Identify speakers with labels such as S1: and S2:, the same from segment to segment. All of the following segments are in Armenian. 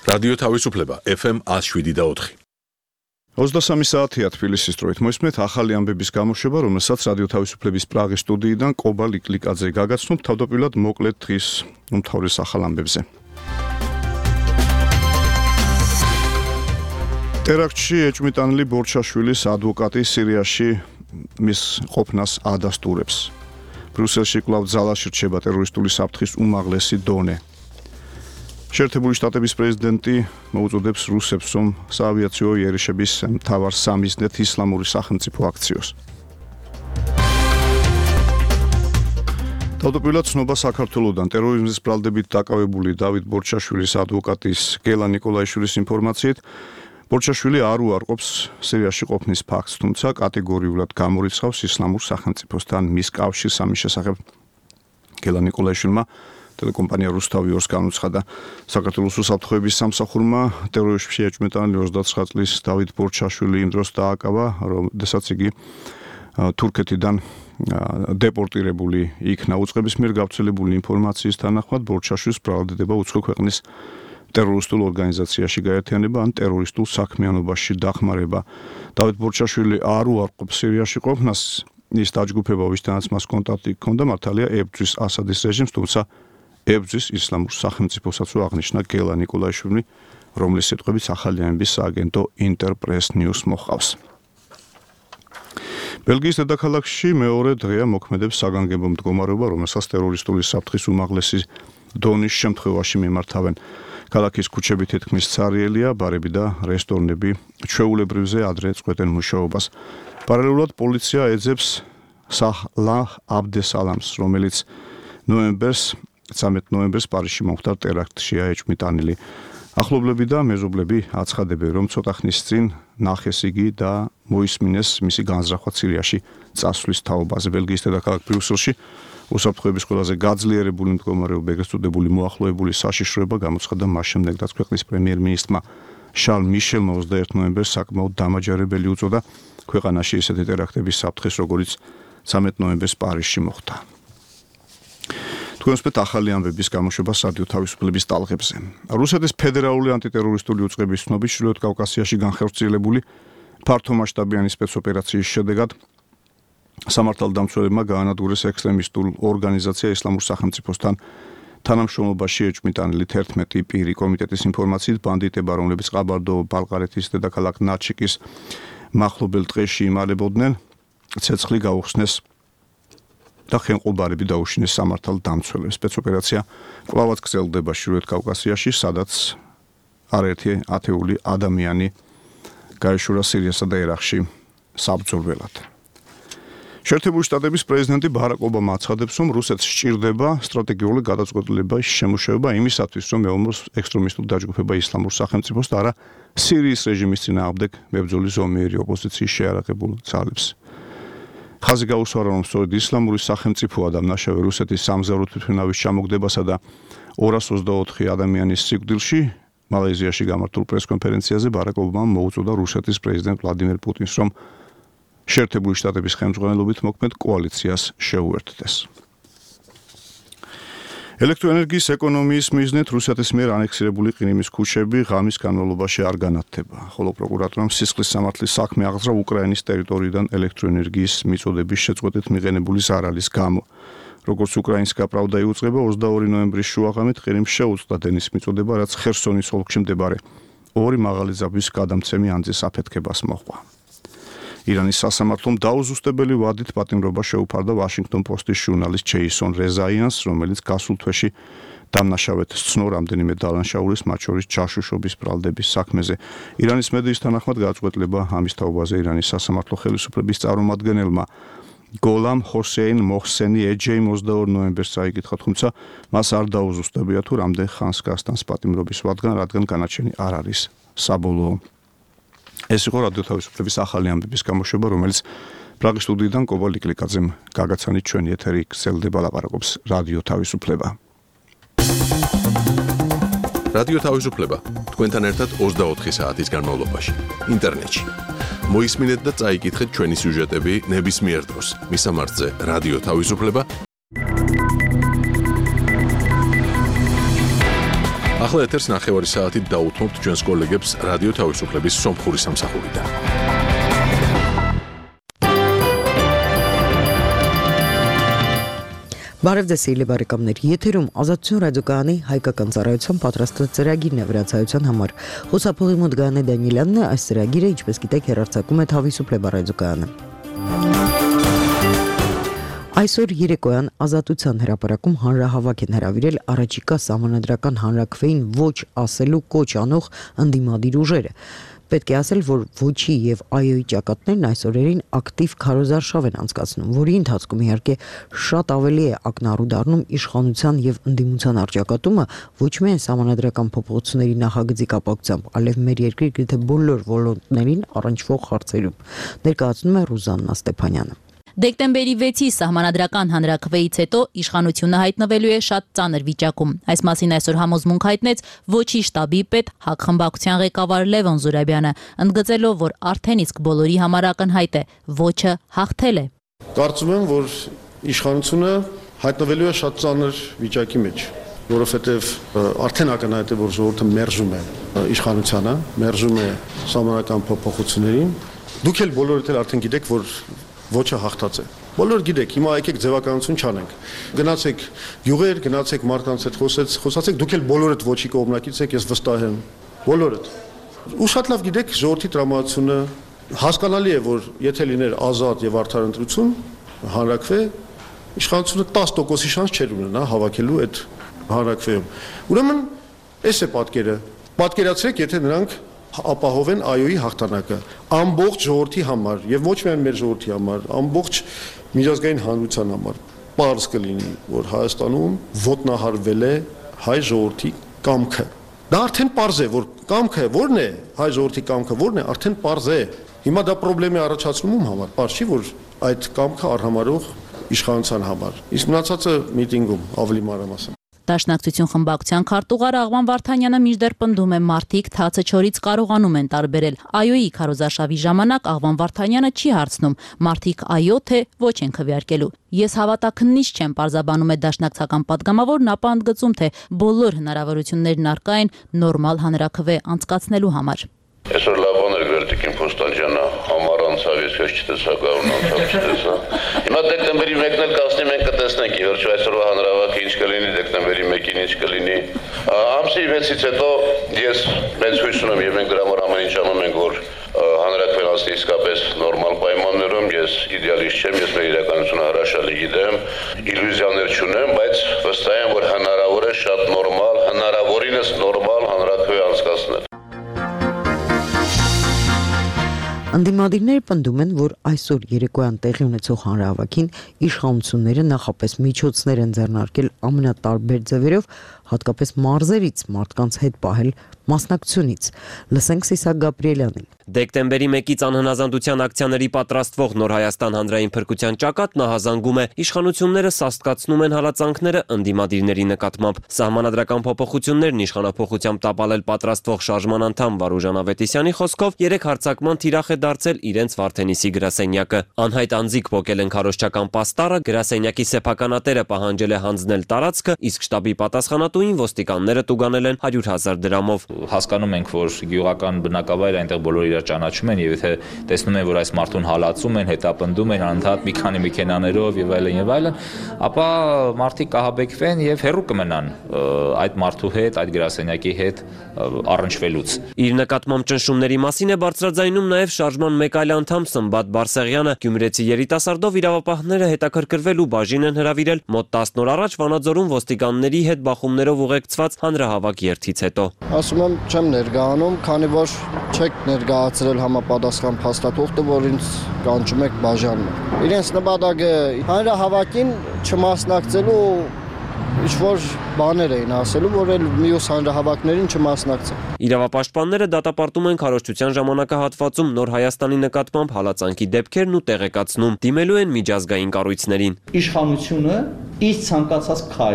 S1: რადიო თავისუფლება FM 107.4.
S2: 23 საათია თბილისის დროით. მოისმენთ ახალი ამბების გამოშვება, რომელსაც რადიო თავისუფლების პრაღის სტუდიიდან ყობა ლიკლიკაძე გაგაცნობ თავდაპირველად მოკლედ დღის უმთავრეს ახალ ამბებზე. ტერაქტში ეჭვმიტანილი ბორჩაშვილის ადვოკატი სირიაში მის ყოფნას ადასტურებს. ბრიუსელში კვლავ ძალაში რჩება ტერორისტული საფრთხის უმაღლესი დონე. შეერთებული შტატების პრეზიდენტი მოუწოდებს რუსებს, რომ საავიაციო იერიშების მთავარ სამიზნედ ისლამური სახელმწიფო აქციოს. თავდაპირველად ცნობა საქართველოდან ტერორიზმის ბრალდებით დაკავებული დავით ბორჩაშვილის ადვოკატის გელა ნიკოლაიშვილის ინფორმაციით, ბორჩაშვილი არ უარყოფს სირიაში ყოფნის ფაქტს, თუმცა კატეგორიულად გამორიცხავს ისლამურ სახელმწიფოსთან მის კავშირს ამის შესახებ. გელა ნიკოლაიშვილმა ტელეკომპანია რუსთავი 2-ს განუცხადა. საქართველოს უსაფრთხოების სამსახურმა ტერორიზმში ეჭვმიტანილი 29 წლის დავით ბორჩაშვილი იმ დროს დააკავა, როდესაც იგი თურქეთიდან დეპორტირებული იქნა. უწყების მიერ გავრცელებული ინფორმაციის თანახმად ბორჩაშვილს ბრალდება უცხო ქვეყნის ტერორისტულ ორგანიზაციაში გაერთიანება ან ტერორისტულ საქმიანობაში დახმარება. დავით ბორჩაშვილი არ უარყოფს სირიაში ყოფნას, ის დაჯგუფება, ვისთანაც მას კონტაქტი ჰქონდა, მართალია ებრძვის ასადის რეჟიმს, თუმცა ებრძვის ისლამურ სახელმწიფოსაც აღნიშნა გელა ნიკოლაიშვილი, რომლის სიტყვებით ახალი ამბის სააგენტო ინტერპრეს ნიუს მოჰყავს. ბელგიის დედაქალაქში მეორე დღეა მოქმედებს საგანგებო მდგომარეობა, რომელსაც ტერორისტული საფრთხის უმაღლესი დონის შემთხვევაში მიმართავენ. ქალაქის ქუჩები თითქმის ცარიელია, ბარები და რესტორნები ჩვეულებრივზე ადრე წყვეტენ მუშაობას. პარალელურად პოლიცია ეძებს საჰლაჰ აბდესალამს, რომელიც 13 ნოემბერს პარიზში მომხდარ ტერაქტშია ეჭვმიტანილი. ახლობლები და მეზობლები აცხადებენ, რომ ცოტა ხნის წინ ნახეს იგი და მოისმინეს მისი განზრახვა სირიაში წასვლის თაობაზე. ბელგიის დედაქალაქ ბრიუსელში უსაფრთხოების ყველაზე გაძლიერებული მდგომარეობა, ეგრეთ წოდებული მოახლოებული საშიშროება გამოცხადდა მას შემდეგ, რაც ქვეყნის პრემიერ-მინისტრმა შარლ მიშელმა 21 ნოემბერს საკმაოდ დამაჯერებელი უწოდა ქვეყანაში ისეთი ტერაქტების საფრთხეს, როგორც 13 ნოემბერს პარიზში მოხდა. თქვენს ახალი ამბების გამოშვება რადიო თავისუფლების ტალღებზე. რუსეთის ფედერალური ანტიტერორისტული უწყების ცნობით ჩრდილოეთ კავკასიაში განხორციელებული ფართომასშტაბიანი სპეცოპერაციის შედეგად სამართალდამცველებმა გაანადგურეს ექსტრემისტულ ორგანიზაცია ისლამურ სახელმწიფოსთან თანამშრომლობაში ეჭვმიტანილი 11 პირი. კომიტეტის ინფორმაციით, ბანდიტება, რომლებიც ყაბარდო-ბალყარეთის დედაქალაქ ნაჩიკის მახლობელ ტყეში იმალებოდნენ, ცეცხლი გაუხსნეს და ხელმყოლბარები დაუშინეს სამართალდამცველებს. სპეცოპერაცია კვლავაც გრძელდება ჩრდილოეთ კავკასიაში, სადაც არაერთი ათეული ადამიანი გაეშურა სირიასა და ერაყში საბრძოლველად. შეერთებული შტატების პრეზიდენტი ბარაკ ობამა აცხადებს, რომ რუსეთს სჭირდება სტრატეგიული გადაწყვეტილების შემუშავება იმისათვის, რომ ეომროს ექსტრემისტულ დაჯგუფება ისლამურ სახელმწიფოს და არა სირიის რეჟიმის წინააღმდეგ მებრძოლი ზომიერი ოპოზიციის შეარაღებულ ძალებს. ხაზი გაუსვარა, რომ სწორედ ისლამური სახელმწიფოა დამნაშავე რუსეთის სამგზავრო თვითმფრინავის ჩამოგდებასა და 224 ადამიანის სიკვდილში. მალაიზიაში გამართულ პრესკონფერენციაზე ბარაკ ობამამ მოუწოდა რუსეთის პრეზიდენტ ვლადიმერ პუტინს, რომ შეერთებული შტატების ხელმძღვანელობით მოქმედ კოალიციას შეუერთდეს. ელექტროენერგიის ეკონომიის მიზნით რუსეთის მიერ ანექსირებული ყირიმის ქუჩები ღამის განმავლობაში არ განათდება, ხოლო პროკურატურამ სისხლის სამართლის საქმე აღძრა უკრაინის ტერიტორიიდან ელექტროენერგიის მიწოდების შეწყვეტით მიღებული ზარალის გამო. როგორც უკრაინსკა პრავდა იუწყება, 22 ნოემბრის შუაღამით ყირიმს შეუწყდა დენის მიწოდება, რაც ხერსონის ოლქში მდებარე ორი მაღალი ძაბვის გადამცემი ანძის აფეთქებას მოჰყვა. ირანის სასამართლომ დაუზუსტებელი ვადით პატიმრობა შეუფარდა ვაშინგტონ პოსტის ჟურნალისტ ჯეისონ რეზაიანს, რომელიც გასულ თვეში დამნაშავედ სცნო რამდენიმე დალანშაულის, მათ შორის ჯაშუშობის ბრალდების საქმეზე. ირანის მედიის თანახმად გადაწყვეტილება ამის თაობაზე ირანის სასამართლო ხელისუფლების წარმომადგენელმა გოლამ ჰოსეინ მოჰსენი ეჯეიმ 22 ნოემბერს წაიკითხა, თუმცა მას არ დაუზუსტებია თუ რამდენ ხანს გასტანს პატიმრობის ვადგან, რადგან განაჩენი არ არის საბოლოო. ეს იყო რადიო თავისუფლების ახალი ამბების გამოშვება, რომელიც პრაღის სტუდიიდან ყობა ლიკლიკაძემ გაგაცანით. ჩვენი ეთერი გრძელდება, ლაპარაკობს რადიო თავისუფლება.
S1: რადიო თავისუფლება თქვენთან ერთად 24 საათის განმავლობაში ინტერნეტში. მოისმინეთ და წაიკითხეთ ჩვენი სიუჟეტები ნებისმიერ დროს. მისამართზე რადიო თავისუფლება ახლა ეთერს ნახევარი საათით დაუთმობთ ჩვენს კოლეგებს რადიო თავისუფლების სომხური სამსახურიდან.
S3: Բարևձեզ բարեկամներ, եթերում ազատություն ռադիոկայանի հայկական ծառայության պատրաստված ծրագիրն է վրացայության համար։ Խոսափողի մոտ Գայանե Դանիելյանն է, այս ծրագիրը, ինչպես գիտեք, հեռարձակում է Թավիսուփլեբա ռադիոկայանը։ Այսօր երեկոյան ազատության հրապարակում հանրահավաք են հրավիրել առաջիկա սահմանադրական հանրաքվեին ոչ ասելու կոչ անող ընդդիմադիր ուժերը։ Պետք է ասել, որ ոչի եւ այոյի ճակատներն այս օրերին ակտիվ քարոզարշավ են անցկացնում, որի ընթացքում իհարկե շատ ավելի է ակնառու դառնում իշխանության եւ ընդդիմության առճակատումը ոչ միայն սահմանադրական փոփոխությունների նախագծի կապակցությամբ, այլև մեր երկրի գրեթե բոլոր ոլորտներին առնչվող հարցերում։ Ներկայացնում է Ռուզաննա Ստեփանյանը։
S4: Դեկտեմբերի 6-ի սահմանադրական հանրաքվեից հետո իշխանությունը հայտնվելու է շատ ծանր վիճակում։ Այս մասին այսօր համոզմունք հայտնեց ոչի շտաբի պետ ՀԱԿ խմբակցության ղեկավար Լևոն Զուրաբյանը, ընդգծելով, որ արդեն իսկ բոլորի համար ակնհայտ է, ոչը հաղթել է։
S5: Կարծում եմ, որ իշխանությունը հայտնվելու է շատ ծանր վիճակի մեջ, որովհետև արդեն ակնհայտ է, որ ժողովուրդը մերժում է իշխանությանը, մերժում է սահմանադրական փոփոխություններին։ Դուք էլ բոլորդ էլ արդեն գիտեք, որ ոչը հաղթած է։ Բոլոր գիտեք, հիմա եկեք ձևականություն չանենք։ Գնացեք գյուղեր, գնացեք մարդկանց հետ խոսացեք, դուք էլ բոլորդ ոչի կողմնակից եք, ես վստահ եմ։ Բոլորդ։ Ու շատ լավ գիտեք, ժողովրդի տրամադրությունը հասկանալի է, որ եթե լիներ ազատ եւ արդար ընտրություն, հանրաքվե, իշխանությունը 10%-ի շանս չէր ունենա հավաքելու այդ հանրաքվեում։ Ուրեմն, այս է պատկերը։ Պատկերացրեք, եթե նրանք ապահովեն այոյի հաղթանակը ամբողջ ժողովրդի համար եւ ոչ միայն մեր ժողովրդի համար, ամբողջ միջազգային հանրության համար։ Պարզ կլինի, որ Հայաստանում ոտնահարվել է հայ ժողովրդի կամքը։ Դա արդեն պարզ է, որ կամքը որն է, հայ ժողովրդի կամքը որն է, արդեն պարզ է։ Հիմա դա խնդրեմ է առաջացնում ում համար, պարզ չի, որ այդ կամքը արհամարող իշխանության համար։ Իսկ մնացածը միտինգում ավելի մանրամասն։
S4: Դաշնակցություն խմբակցության քարտուղար Աղվան Վարդանյանը մինչդեռ պնդում է մարդիկ թացը չորից կարողանում են տարբերել։ Այոյի քարոզարշավի ժամանակ Աղվան Վարդանյանը չի հարցնում մարդիկ այո թե ոչ են քվեարկելու։ Ես հավատաքննիչ չեմ, պարզաբանում է դաշնակցական պատգամավորն, ապա ընդգծում, թե բոլոր հնարավորություններն առկա են նորմալ հանրաքվե անցկացնելու համար։
S6: Այսօր լավ բաներ Գերտիկին Փոստանջյանը համար անցավ, ես քեզ չտեսա, գարուն անցավ, չտեսա։ Հիմա դեկտեմբերի 1-ն էլ կասնի մենք կտեսնենք, ի վերջո այսօրվա հանրահավաքը ինչ կլինի, դեկտեմբերի 1-ին ինչ կլինի։ Ամսի 6-ից հետո ես մեծ հույս ունեմ եւ մենք դրա համար ամեն ինչ անում ենք, որ հանրաքվեն անցնի իսկապես նորմալ պայմաններում, ես իդեալիստ չեմ, ես մեր իրականությունը հրաշալի գիտեմ, իլյուզիաներ չունեմ, բայց վստահ եմ, որ հնարավոր է շատ նորմալ, հնարավորինս նորմալ հանրաքվե անցկացնել։
S3: Ընդդիմադիրները պնդում են, որ այսօր երեկոյան տեղի ունեցող հանրահավաքին իշխանությունները նախապես միջոցներ են ձեռնարկել ամենատարբեր ձևերով, հատկապես մարզերից մարդկանց հետ պահել մասնակցությունից։ Լսենք Սիսակ Գաբրիելյանին։
S7: Դեկտեմբերի 1-ից անհնազանդության ակցիաների պատրաստվող Նոր Հայաստան հանրային փրկության ճակատն ահազանգում է, իշխանությունները սաստկացնում են հալածանքները ընդդիմադիրների նկատմամբ։ Սահմանադրական փոփոխություններն իշխանափոխությամբ տապալել պատրաստվող շարժման անդամ Վարուժան Ավետիսյանի խոսքով երեք հարձակման թիրախ է դարձել իրենց Վարդենիսի գրասենյակը։ Անհայտ անձիկ փոկել են քարոզչական պաստառը, գրասենյակի սեփականատերը պահանջել է հանձնել տարածքը, իսկ շտաբի պատասխանատուին ոստիկանները տուգանել են 100,000 դրամով։
S8: Հասկանում ենք, որ գյուղական բնակավայրը այնտեղ բոլորը իրար ճանաչում են եւ եթե տեսնում են, որ այս մարդուն հալածում են, հետապնդում են անընդհատ մի քանի մեքենաներով եւ այլն, ապա մարդիկ կահաբեկվեն եւ հեռու կմնան այդ մարդու հետ, այդ գրասենյակի հետ առնչվելուց։
S7: Իր նկատմամբ ճնշումների մասին է բարձրաձայնում նաեւ շարժման մեկ այլ անդամ Սմբատ Բարսեղյանը։ Գյումրեցի երիտասարդով իրավապահները հետաքրքրվել ու բաժին են հրավիրել մոտ 10 օր առաջ Վանաձորում ոստիկանների հետ բախումներով ուղեկցված հանրահավաք երթից հետո։
S9: Ասում եմ, չեմ ներկայանում, քանի որ չեք ներկայացրել համապատասխան փաստաթուղթը, որ ինձ կանչում եք բաժանում։ Իրենց նպատակը հանրահավաքին չմասնակցելու ինչ-որ բաներ էին ասելու, որ էլ մյուս հանրահավաքներին չմասնակցեն։
S7: Իրավապաշտպանները դատապարտում են քարոզչության ժամանակահատվածում Նոր Հայաստանի նկատմամբ հալածանքի դեպքերն ու տեղեկացնում, դիմելու են միջազգային կառույցներին։
S10: Իշխանությունը իր ցանկացած քայլ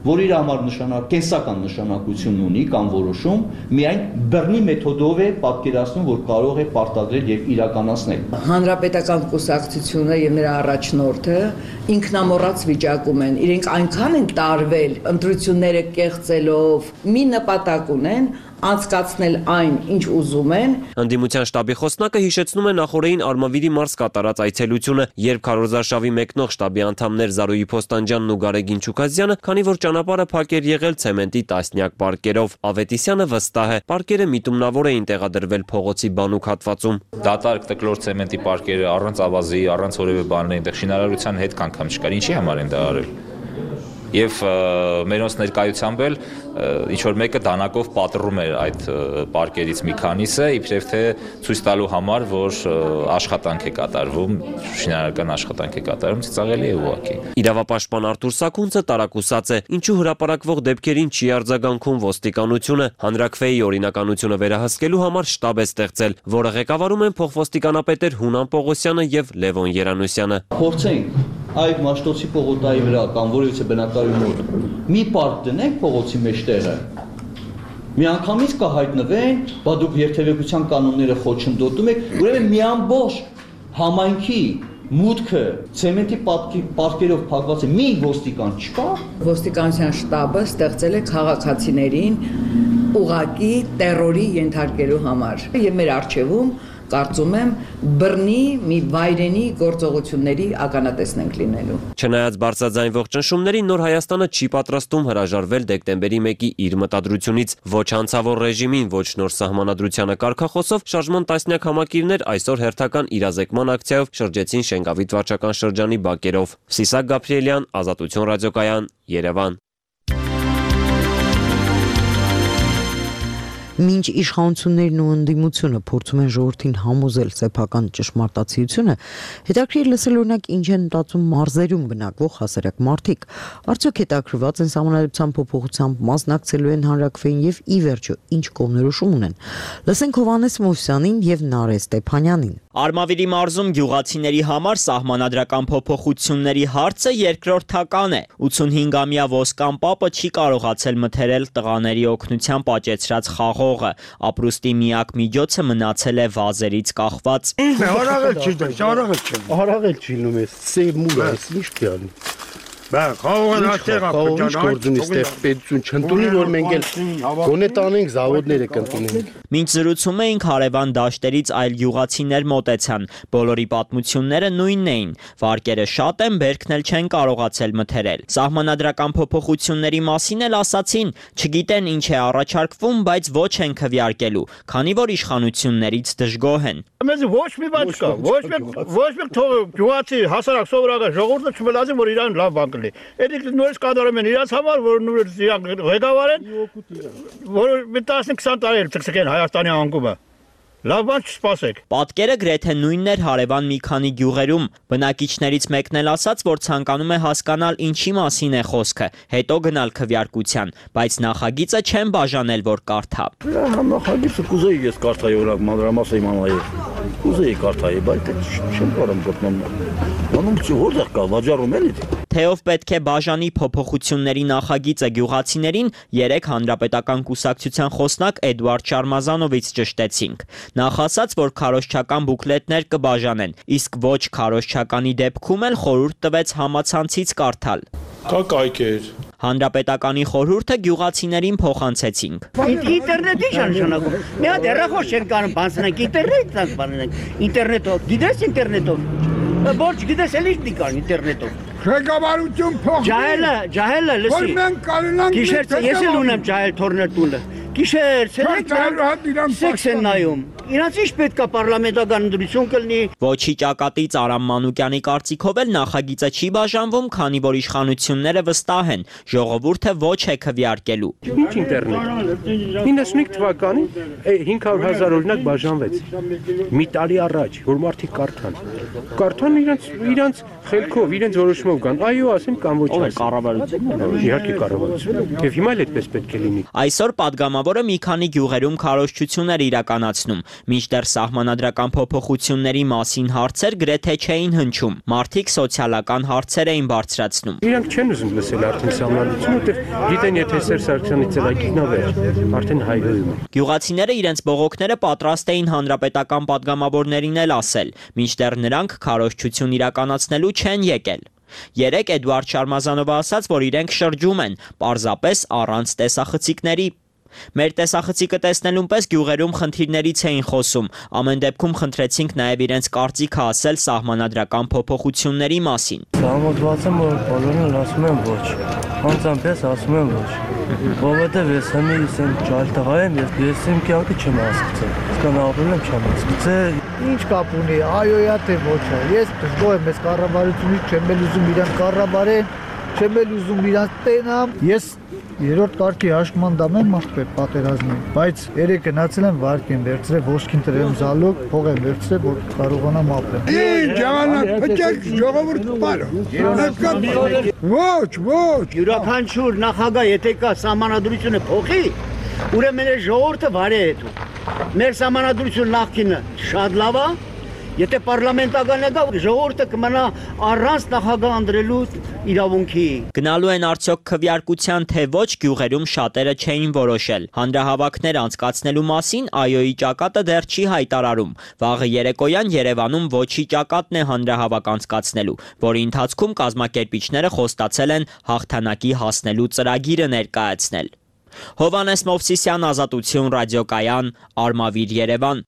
S10: որ իր համար կենսական նշանակություն ունի կամ որոշում, միայն բռնի մեթոդով է պատկերացնում, որ կարող է պարտադրել եւ իրականացնել։
S11: Հանրապետական կուսակցությունը եւ նրա առաջնորդը ինքնամոռաց վիճակում են, իրենք այնքան են տարվել ընտրությունները կեղծելով, մի նպատակ ունեն անցկացնել այն, ինչ ուզում են։
S7: Ընդդիմության շտաբի խոսնակը հիշեցնում է նախորդին Արմավիրի մարզ կատարած այցելությունը, երբ քարոզարշավի մեկնող շտաբի անդամներ Զարուհի Փոստանջյանն ու Գարեգին Չուկազյանը, քանի որ ճանապարհը փակ էր եղել ցեմենտի տասնյակ պարկերով։ Ավետիսյանը վստահ է, պարկերը միտումնավոր էին տեղադրվել փողոցի բանուկ հատվածում։
S8: Դատարկ տկլոր ցեմենտի պարկերը առանց ավազի, առանց որևէ բանի, այնտեղ շինարարության հետ կանգամ չկար։ Ինչի համար են դա արել։ Եվ մերոնց ներկայությամբ էլ ինչ-որ մեկը դանակով պատռում էր այդ պարկերից մի քանիսը, իբրև թե ցույց տալու համար, որ աշխատանք է կատարվում, շինարարական աշխատանք է կատարվում, ծիծաղելի է ուղղակի։
S7: Իրավապաշտպան Արթուր Սաքունցը տարակուսած է, ինչու հրապարակվող դեպքերին չի արձագանքում ոստիկանությունը, հանրաքվեի օրինականությունը վերահսկելու համար շտաբ է ստեղծել, որը ղեկավարում են փոխոստիկանապետեր Հունան Պողոսյանը եւ Լևոն Երանոսյանը։
S10: Փորձենք այդ Մաշտոցի պողոտայի վրա կամ որևիցե բնակարանի մոտ մի պարկ դնենք փողոցի մեջտեղը, միանգամից կհայտնվեն, բա դուք երթևեկության կանոնները խոչընդոտում եք, ուրեմն մի ամբողջ համայնքի մուտքը ցեմենտի պարկերով փակված է, մի ոստիկան չկա։
S11: Ոստիկանության շտաբը ստեղծել է քաղաքացիներին ուղակի տերորի ենթարկելու համար։ Եվ մեր արչևում կարծում եմ բռնի մի վայրենի գործողությունների ականատեսն ենք լինելու։
S7: Չնայած բարձրաձայնվող ճնշումներին, Նոր Հայաստանը չի պատրաստում հրաժարվել դեկտեմբերի 1-ի իր մտադրությունից։ Ոչ հանցավոր ռեժիմին, ոչ նոր սահմանադրությանը կարգախոսով շարժման տասնյակ համակիրներ այսօր հերթական իրազեկման ակցիայով շրջեցին Շենգավիթ վարչական շրջանի բակերով։ Սիսակ Գաբրիելյան, Ազատություն ռադիոկայան, Երևան։
S3: Մինչ իշխանություններն ու ընդդիմությունը փորձում են ժողովրդին համոզել սեփական ճշմարտացիությունը, հետաքրքիր լսել օրինակ ինչ են մտածում մարզերում բնակվող հասարակ մարդիկ, արդյոք հետաքրված են սահմանադրության փոփոխությամբ, մասնակցելու են հանրաքվեին եւ ի վերջո ինչ կողմնորոշում ունեն։ Լսենք Հովհաննես Մովսյանին եւ Նարէ Ստեփանյանին։
S12: Արմավիրի մարզում գյուղացիների համար սահմանադրական փոփոխությունների հարցը երկրորդական է։ 85-ամյա Ոսկան պապը չի կարողացել մթերել տղաների օգնությամբ աճեցրած խաղողը, ապրուստի միակ միջոցը մնացել է վազերից կախված։
S5: Արաղել չի լինում է, սև մուր է, ինչ կյանի։ Բա խաղողն այդտեղ գործունի ստեղ պետություն չընդունի, որ մենք էլ գոնե տանենք զավոդները կընդունենք։
S12: Մինչ զրուցում էինք հարևան դաշտերից այլ գյուղացիներ մոտեցան, բոլորի պատմությունները նույնն էին, վարկերը շատ են, բերքն էլ չեն կարողացել մթերել։ Սահմանադրական փոփոխությունների մասին էլ ասացին, չգիտեն ինչ է առաջարկվում, բայց ոչ են քվեարկելու, քանի որ իշխանություններից դժգոհ են։
S5: Մեզ ոչ մի բան չկա, ոչ մի գյուղացի հասարակ սովորական ժողովուրդը չմտածի, որ իրան լավ բան կլինի։ Էդիկ նորից կատարում են իրաց համար, որ նույնիսկ իրանք ղեկավար են, որ 15-20 տարի էլ ցկցկեն Հայաստանի անկումը։ Լավ բան չսպասեք։
S12: Պատկերը գրեթե նույնն էր հարևան մի քանի գյուղերում։ Բնակիչներից մեկն էլ ասաց, որ ցանկանում է հասկանալ ինչի մասին է խոսքը, հետո գնալ քվեարկության, բայց նախագիծը չեն բաժանել, որ կարդա։
S5: Նախագիծը կուզեի ես կարդայի, օրինակ մանրամասը իմանայի։ Կուզեի կարդայի, բայց չեմ կարող գտնել։ Անում որտեղ կա, վաճառում էլի։
S12: Թե ով պետք է բաժանի փոփոխությունների նախագիծը գյուղացիներին, երեք հանրապետական կուսակցության խոսնակ Էդուարդ Շարմազանովից ճշտեցինք։ Նախ ասաց, որ քարոզչական բուկլետներ կբաժանեն, իսկ ոչ քարոզչականի դեպքում էլ խորհուրդ տվեց համացանցից կարդալ։
S5: Կա կայքեր։
S12: Հանրապետականի խորհուրդը գյուղացիներին փոխանցեցինք։
S13: Ինտերնետի նշանակում։ Մի հատ հեռախոս չեն կարող բանցնենք, ինտերնետով բանենք։ Ինտերնետով, գիտես ինտերնետով։ Ոչ գիտես էլ ինչ կան ինտերնետով։
S14: Ղեկավարություն փոխվի։
S13: Ջահելը, լսի։
S14: Որ մենք կարողանանք։
S13: Գիշեր ես էլ ունեմ ջահել թորներ տունը։ Գիշեր, սեքս են նայում։ Իրանց ինչ պետք է պարլամենտական ընտրություն կլինի։
S12: Ոչի ճակատից Արամ Մանուկյանի կարծիքով էլ նախագիծը չի բաժանվում, քանի որ իշխանությունները վստահ են, ժողովուրդը ոչ է քվեարկելու։
S15: Ինչ ինտերնետ։ 95 թվականին 500,000 օրինակ բաժանվեց։ Մի տարի առաջ, որ մարդիկ կարդան իրանց խելքով, իրենց որոշումով կան։ Այո, ասեմ կամ ոչ ասեմ։
S12: Կառավարություն։
S15: Իհարկե կառավարություն։ Եվ հիմա էլ այդպես պետք է լինի։
S12: Այսօր падգամավոր պատգամավորը մի քանի գյուղերում քարոզչություններ իրականացնում, մինչդեռ սահմանադրական փոփոխությունների մասին հարցեր գրեթե չէին հնչում։ Մարդիկ սոցիալական հարցեր էին բարձրացնում։
S15: Իրանք չեն ուզում լսել արդեն սահմանադրությունը, որտեղ գիտեն, եթե Սերժ Սարգսյանի ծրագիրն ավեր, արդեն հայհոյում են։
S12: Գյուղացիները իրենց բողոքները պատրաստ էին հանրապետական պատգամավորներին էլ ասել, մինչդեռ նրանք քարոզչություն իրականացնելու չեն եկել։ Երեկ Էդուարդ Շարմազանովը ասաց, որ իրենք շրջում են, պարզապես առանց տեսախցիկների։ Մեր տեսախցիկը տեսնելուն պես գյուղերում խնդիրներից էին խոսում, ամեն դեպքում խնդրեցինք նաև իրենց կարծիքը ասել սահմանադրական փոփոխությունների մասին։
S16: Համոզված եմ, որ բոլորն ասում են ոչ, անձամբ ասում են ոչ, որովհետև ես հենց եմ ճալտղա եմ, ես իմ կյանքը չեմ հասկացել, սկանալել եմ չեմ հասկացել։
S17: Ինչ կապ ունի, այոյա թե ոչը, ես դժգոհ եմ, ես կառավարությունից չեմ էլ ուզում իրան կառավարեն, չեմ էլ ուզում իրան տենամ, ես երրորդ կարգի հաշկման դամ եմ մաղթել պատերազմին, բայց երեք գնացել եմ վարկեն վերցրել, ոսկին տրեմ զալոկ, փող եմ վերցրել, որ կարողանամ ապրել։
S14: Ինչ ժամանակ փճեք ժողովուրդ բարը։ Ոչ։
S13: Յուրաքանչյուր նախագահ եթե կա սահմանադրությունը փոխի, ուրեմն ժողովուրդը վարի է հետո։ Մեր սահմանադրությունը նախկինը շատ լավ է, եթե պարլամենտական է գա, ժողովուրդը կմնա առանց նախագահ անդրելու իրավունքի։
S12: Գնալու են արդյոք քվեարկության թե ոչ գյուղերում շատերը չէին որոշել։ Հանրահավաքներ անցկացնելու մասին ԱՅՈ-ի ճակատը դեռ չի հայտարարում։ Վաղը երեկոյան Երևանում ոչի ճակատն է հանրահավաք անցկացնելու, որի ընթացքում կազմակերպիչները խոստացել են հաղթանակի հասնելու ծրագիրը ներկայացնել։ Հովհաննես Մովսիսյան, Ազատություն, ռադիոկայան, Արմավիր, Երևան։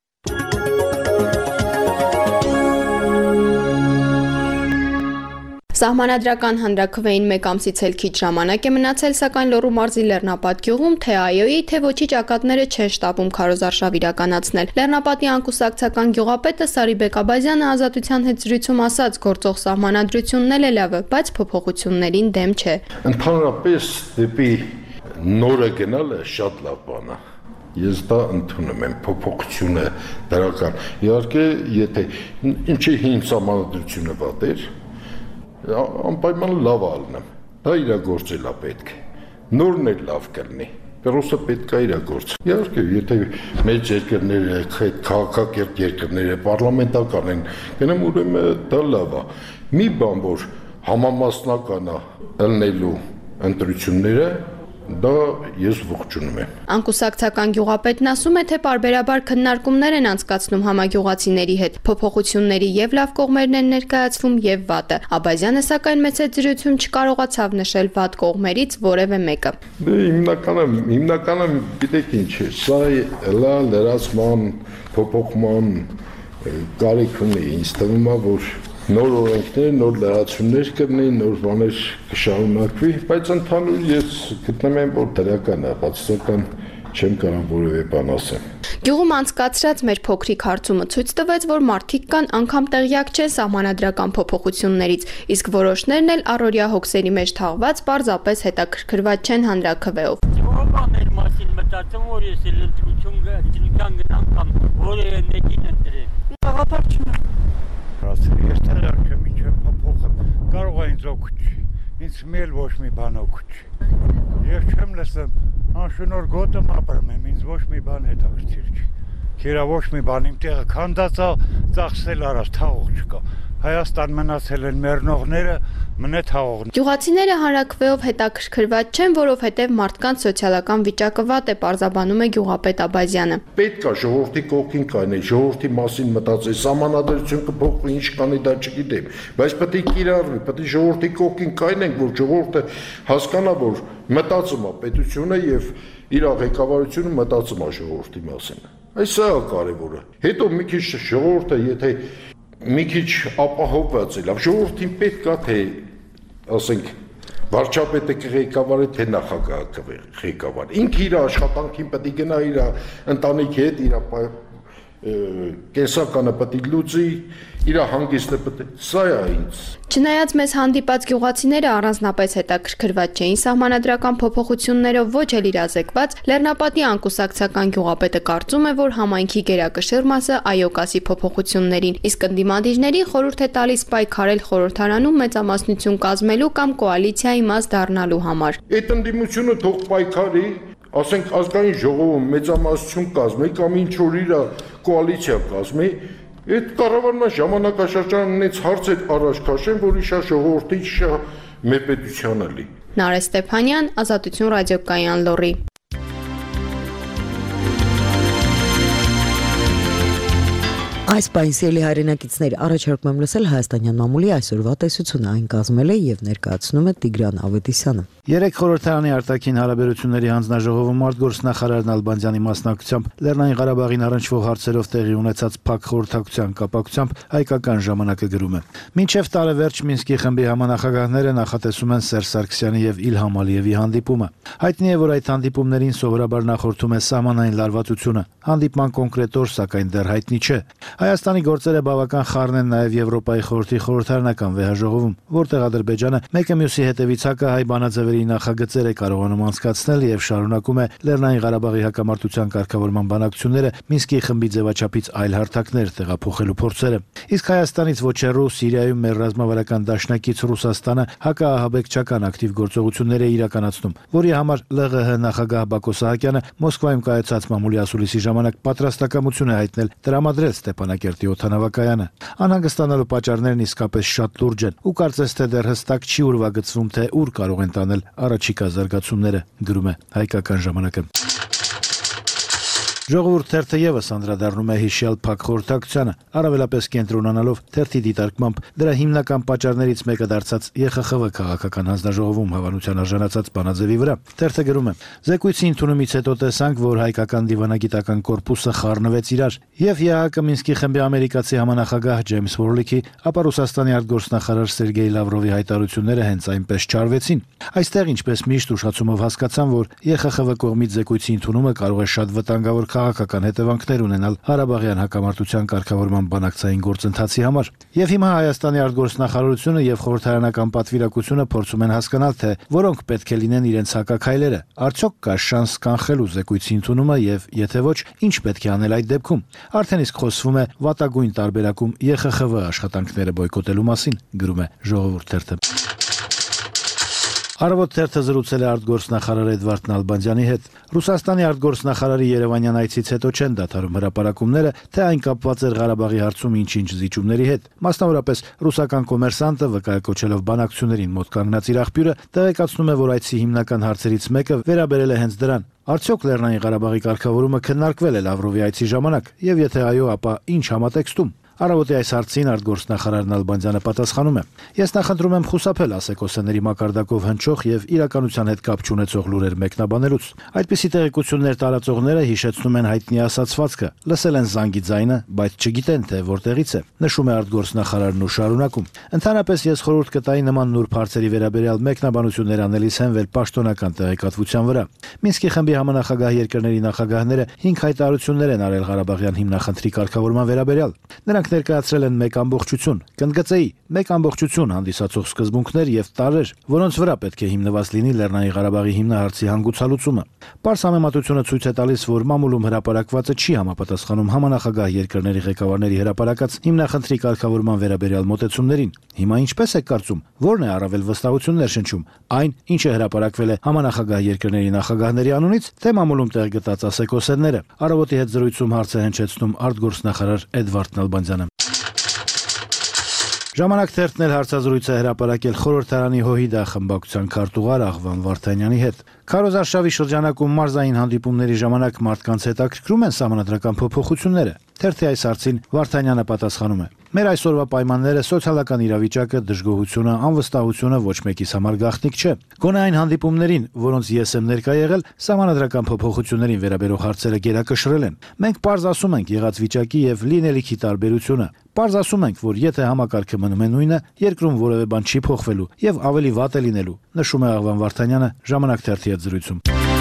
S18: Սահմանադրական հանրաքվեին մեկ ամսից էլ քիչ ժամանակ է մնացել, սակայն Լոռու մարզի Լեռնապատ գյուղում թե ԱՅՈ-ի, թե ոչի ճակատները չեն շտապում քարոզարշավ իրականացնել։ Լեռնապատի անկուսակցական գյուղապետը Սարիբեկ Աբազյանը Ազատության հետ զրույցում ասաց, գործող սահմանադրությունն էլ է լավը, բայց փոփոխություններին դեմ չէ։
S19: Ընդհանրապես դեպի նորը գնալը շատ լավ բան է։ Ես դա ընդունում եմ, փոփոխությունը դրական։ Իհարկե, եթե ինչի հին սահմանադրությունը վատ էր, անպայման լավ ալնեմ, դա իրագործելա պետք է, նորն էլ լավ կլնի, պրոսը պետք է իրագործել։ Իհարկե, եթե մեծ երկրները, քաղաքակիրթ երկրները, պարլամենտական են, գնեմ ուրեմն դա լավ է։ Մի բան, որ համամասնական է ըլնելու ընտրությունները, դա ես ողջունում եմ։
S18: Անկուսակցական գյուղապետն ասում է, թե պարբերաբար քննարկումներ են անցկացնում համագյուղացիների հետ, փոփոխությունների եւ լավ կողմերն են ներկայացվում եւ վատը։ Աբազյանը սակայն մեծ զրույցում չկարողացավ նշել վատ կողմերից որևէ մեկը։
S19: Դե հիմնականը գիտեք ինչ է, սա լա լրացման, փոփոխման կարիք ունի, ինձ թվում է, որ նոր օրենքներ, նոր լրացումներ կլինի, նոր բաներ կշարունակվի, բայց ընդհանուր ես գտնում եմ, որ դրական է, բացասական չեմ կարող որևէ բան ասեմ։
S18: Գյուղում անցկացրած մեր փոքրիկ հարցումը ցույց տվեց, որ մարդիկ կան անգամ տեղյակ չեն սահմանադրական փոփոխություններից, իսկ որոշներն էլ առօրյա հոգսերի մեջ թաղված պարզապես հետաքրքրված չեն հանրաքվեով։
S20: Մեր մասին մտածում, որ ես էլ ընտրության գնամ կամ որևէ մեկին ընտրեմ։ Աղապար չունեմ։
S14: Ես թերակ եմ ինչ եմ փոփոխը, կարող է ինձ օգուտ, ինձ մեել ոչ մի բան օգուտ։ Ես չեմ լսեմ, անշնոր գոտում ապրում եմ, ինձ ոչ մի բան հետաքրքիր չի։ Քերա ոչ մի բան իմ տեղը քանդածա ծախսել արած թաղող չկա։ Հայաստան մնացել են մեռնողները, մնե թաղողն։
S18: Գյուղացիները հանրաքվեով հետաքրքրված չեն, որովհետև մարդկանց սոցիալական վիճակը վատ է, պարզաբանում է գյուղապետ Աբազյանը։
S19: Պետք է ժողովրդի կողքին կայնել, ժողովրդի մասին մտածել, սահմանադրություն կփոխվի, ինչ կանի դա չգիտեմ, բայց պետք է կիրառվի, պետք է ժողովրդի կողքին կայնենք, որ ժողովուրդը հասկանա, որ մտածում է պետությունը եւ իր ղեկավարությունը մտածում է ժողովրդի մասին։ Այս սա է կարևորը։ Հետո մի քիչ ժողովուրդը, եթե մի քիչ ապահովված է, լավ, ժողովրդին պետք է թե, ասենք, վարչապետը կղեկավարի, թե նախագահը կղեկավարի։ Ինքը իր աշխատանքին պետք է գնա իր ընտանիքի հետ, իր կենսականը պետք է լուծի, իր հանգիստը պետք է, սա է ինձ։
S18: Չնայած մեզ հանդիպած գյուղացիները առանձնապես հետաքրքրված չէին սահմանադրական փոփոխություններով, ոչ էլ իրազեկված, Լեռնապատի անկուսակցական գյուղապետը կարծում է, որ համայնքի գերակշիռ մասը ԱՅՈ-կասի փոփոխություններին, իսկ ընդդիմադիրներին խորհուրդ է տալիս պայքարել խորհրդարանում մեծամասնություն կազմելու կամ կոալիցիայի մաս դառնալու համար։
S19: Այդ ընդդիմությունը թող պայքարի, ասենք ազգային ժողովում մեծամասնություն կազմի կամ ինչ որ իր կոալիցիա կազմի, այդ կառավարման ժամանակաշրջանն ունեց հարցեր առաջ քաշեն, որ իշա ժողովրդի իշա մեր պետությանը լի։
S18: Նարէ Ստեփանյան, Ազատություն ռադիոկայան լոռի։
S3: Այս պայսելի հայրենակիցներ առաջարկում եմ լսել հայաստանյան մամուլի այսօրվա տեսությունը, այն կազմել է եւ ներկայացնում է Տիգրան Ավետիսյանը։
S21: Երեք խորհրդարանի արտաքին հարաբերությունների հանձնաժողովում արտգործնախարար Նալբանդյանի մասնակցությամբ Լեռնային Ղարաբաղին առնչվող հարցերով տեղի ունեցած փակ խորհրդակցության կապակցությամբ հայկական ժամանակը գրում է. Մինչև տարեվերջ Մինսկի խմբի համանախագահները նախատեսում են Սերժ Սարգսյանի եւ Իլհամ Ալիևի հանդիպումը։ Հայտնի է, որ այդ հանդիպումներին սովորաբար նախորդում է սահմանային լարվածությունը։ Հանդիպման կոնկրետ օր, սակայն դեռ հայտնի չէ։ Հայաստանի գործերը բավական խառն են նաև Եվրոպայի խորհրդի խորհրդարանական վեհաժողովում, որտեղ Ադրբեջանը մեկը մյուսի հետևից հակահայ բանաձևերի նախագծեր է կարողանում անցկացնել եւ շարունակում է Լեռնային Ղարաբաղի հակամարտության կարգավորման բանակցությունները Մինսկի խմբի ձևաչափից այլ հարթակներ տեղափոխելու փորձերը։ Իսկ Հայաստանից ոչ հեռու Սիրիայում մեր ռազմավարական դաշնակից Ռուսաստանը հակաահաբեկչական ակտիվ գործողություններ է իրականացնում, որի համար ԼՂՀ նախագահ Բակո Սահակյանը Մոսկվայում կայացած մամուլի ասուլիսի ժամանակ պատրաստակամություն է հայտնել տրամադրել Ստեփանակերտի օդանավակայանը։ Անհանգստանալու պատճառներն իսկապես շատ լուրջ են ու կարծես թե դեռ հստակ չի ուրվագծվում, թե ուր կարող են տանել առաջիկա զարգացումները, գրում է Հայկական ժամանակը։ Ժողովուրդ թերթը եւս անդրադառնում է հիշյալ փակ խորհրդակցությանը, առավելապես կենտրոնանալով թերթի դիտարկմամբ դրա հիմնական պատճառներից մեկը դարձած ԵԽԽՎ քաղաքական հանձնաժողովում հավանության արժանացած բանաձևի վրա։ Թերթը գրում է. Զեկույցի ընդունումից հետո տեսանք, որ հայկական դիվանագիտական կորպուսը խառնվեց իրար, եւ ԵԱՀԿ Մինսկի խմբի ամերիկացի համանախագահ Ջեյմս Վորլիքի, ապա Ռուսաստանի արտգործնախարար Սերգեյ Լավրովի հայտարարությունները հենց այնպես չարվեցին։ Այստեղ ինչպես միշտ ուշացումով հասկացան, որ ԵԽԽՎ կողմից զեկույցի ընդունումը կարող է շատ վտանգավոր քաղաքական հետևանքներ ունենալ Ղարաբաղյան հակամարտության կարգավորման բանակցային գործընթացի համար։ Եվ հիմա Հայաստանի արտգործնախարարությունը եւ խորհրդարանական պատվիրակությունը փորձում են հասկանալ, թե որոնք պետք է լինեն իրենց հակաքայլերը։ Արդյոք կա շանս կանխելու զեկույցի ընդունումը եւ եթե ոչ, ինչ պետք է անել այդ դեպքում։ Արդեն իսկ խոսվում է վատագույն տարբերակում ԵԽԽՎ աշխատանքները բոյկոտելու մասին, գրում է Ժողովուրդ թերթը։ Առավոտ թերթը զրուցել է արտգործնախարար Էդվարդ Նալբանդյանի հետ։ Ռուսաստանի արտգործնախարարի Երևանյան այցից հետո չեն դադարում հրապարակումները, թե այն կապված էր Ղարաբաղի հարցում ինչ-ինչ զիջումների հետ։ Մասնավորապես ռուսական կոմերսանտը վկայակոչելով բանակցություններին մոտ կանգնած իր աղբյուրը տեղեկացնում է, որ այցի հիմնական հարցերից մեկը վերաբերել է հենց դրան։ Արդյոք Լեռնային Ղարաբաղի կարգավորումը քննարկվել է Լավրովի այցի ժամանակ, եւ եթե այո, ապա ինչ համատեքստում։ Առավոտի այս հարցին արտգործնախարար Նալբանդյանը պատասխանում է. Ես նախընտրում եմ խուսափել ասեկոսեների մակարդակով հնչող եւ իրականության հետ կապ չունեցող լուրեր մեկնաբանելուց։ Այդպիսի տեղեկություններ տարածողները հիշեցնում են հայտնի ասացվածքը, լսել են զանգի ձայնը, բայց չգիտեն թե որտեղից է, նշում է արտգործնախարարն ու շարունակում. Ընդհանրապես ես խորհուրդ կտայի նման նուրբ հարցերի վերաբերյալ մեկնաբանություններ անելիս հենվել պաշտոնական տեղեկատվության վրա։ Մինսկի խմբի համանախագահ երկրների նախագահները 5 հայտարարություններ են արել Ղարաբաղյան հիմնախնդրի կարգավորման վերաբերյալ։ Նրանք ներկայացրել են մեկ ամբողջություն, կընդգծեի, մեկ ամբողջություն հանդիսացող սկզբունքներ եւ տարրեր, որոնց վրա պետք է հիմնված լինի Լեռնային Ղարաբաղի հիմնահարցի հանգուցալուծումը։ Պարս համեմատությունը ցույց է տալիս, որ մամուլում հրապարակվածը չի համապատասխանում համանախագահ երկրների ղեկավարների հրապարակած հիմնախնդրի կարգավորման վերաբերյալ մոտեցումներին։ Հիմա ինչպես է կարծում, ո՞րն է առավել վստահություններ շնչում, այն, ինչը հրապարակվել է համանախագահ երկրների նախագահների անունից, թե մամուլում տեղ գտած ասեկոսերները։ Առավոտի հետ զրույցում հարց է հնչեցնում արտգործնախարար Էդվարդ Նալբանդյանը։ Ժամանակ թերթն էլ հարցազրույց է հրապարակել խորհրդարանի ՀՅԴ խմբակցության քարտուղար Աղվան Վարդանյանի հետ։ Քարոզարշավի շրջանակում մարզային հանդիպումների ժամանակ մարդկանց հետաքրքրում են սահմանադրական փոփոխությունները։ Թերթի այս հարցին Վարդանյանը պատասխանում է. Մեր այսօրվա պայմանները սոցիալական իրավիճակը, դժգոհությունը, անվստահությունը ոչ մեկիս համար գաղտնիք չէ։ Գոնե այն հանդիպումներին, որոնց ես եմ ներկա եղել, սահմանադրական փոփոխություններին վերաբերող հարցերը գերակշռել են։ Մենք պարզ ասում ենք եղած վիճակի եւ լինելիքի տարբերությունը։ Պարզ ասում ենք, որ եթե համակարգը մնում է նույնը, երկրում որևէ բան չի փոխվելու եւ ավելի վատ է լինելու, նշում է Աղվան Վարդանյանը ժամանակ թերթի հետ զրույցում։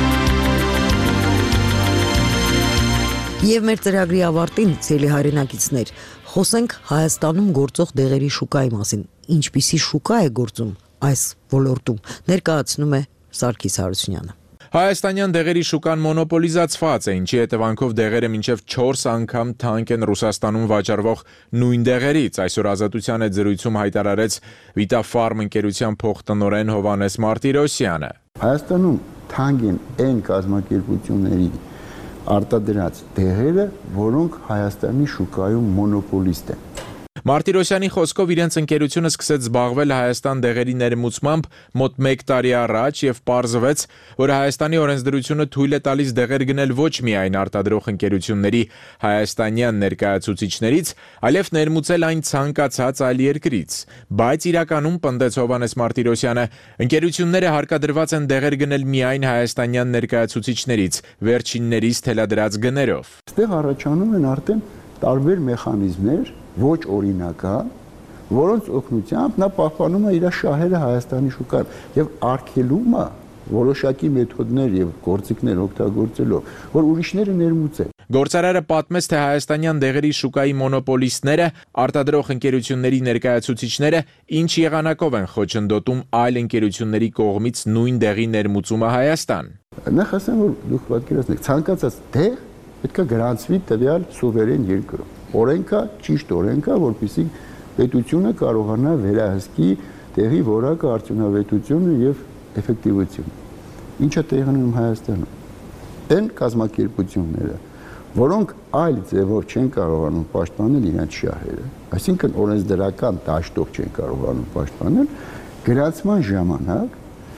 S3: Եվ մեր ծրագրի ավարտին, ցելի հայրենակիցներ, խոսենք Հայաստանում գործող դեղերի շուկայի մասին։ Ինչպիսի շուկա է գործում այս ոլորտում, ներկայացնում է Սարգիս Հարությունյանը։
S22: Հայաստանյան դեղերի շուկան մոնոպոլիզացված է, ինչի հետևանքով դեղերը մինչև 4 անգամ թանկ են Ռուսաստանում վաճառվող նույն դեղերից։ Այսօր Ազատության հետ զրույցում հայտարարեց Վիտաֆարմ ընկերության փոխտնօրեն Հովհաննես Մարտիրոսյանը։
S23: Հայաստանում
S1: թանկ են այն կազմակերպությունների արտադրած դեղերը, որոնք Հայաստանի շուկայում մոնոպոլիստ են։
S22: Մարտիրոսյանի խոսքով իրենց ընկերությունը սկսեց զբաղվել Հայաստան դեղերի ներմուծմամբ մոտ 1 տարի առաջ եւ պարզվեց, որ Հայաստանի օրենսդրությունը թույլ է տալիս դեղեր գնել ոչ միայն արտադրող ընկերությունների հայաստանյան ներկայացուցիչներից, այլև ներմուծել այն ցանկացած այլ երկրից, բայց իրականում պնդեց Հովհաննես Մարտիրոսյանը, ընկերությունները հարկադրված են դեղեր գնել միայն հայաստանյան ներկայացուցիչներից, վերջիններից թելադրած գներով։
S1: Այստեղ առաջանում են արդեն տարբեր մեխանիզմներ ոչ օրինական, որոնց օգնությամբ նա պահպանում է իր շահերը Հայաստանի շուկայում եւ արգելում է որոշակի մեթոդներ եւ գործիքներ օգտագործելով, որ ուրիշները ներմուծեն։
S22: Գործարարը պատմեց, թե հայաստանյան դեղերի շուկայի մոնոպոլիստները, արտադրող ընկերությունների ներկայացուցիչները ինչ եղանակով են խոչընդոտում այլ ընկերությունների կողմից նույն դեղի ներմուծումը Հայաստան։
S1: Նախ ասեմ, որ դուք պատկերացնեք, ցանկացած դեղ պետք է գրանցվի տվյալ սուվերեն երկրում։ Օրենքա, ճիշտ օրենքա, որպեսզի պետությունը կարողանա վերահսկի տեղի որակը, արդյունավետությունը եւ էֆեկտիվությունը։ Ինչը տեղի ունենում Հայաստանում։ Այն կազմակերպությունները, որոնք այլ ձևով չեն կարողանում պաշտպանել իրենց շահերը, այսինքն օրենսդրական դաշտով չեն կարողանում պաշտպանել, գրանցման ժամանակ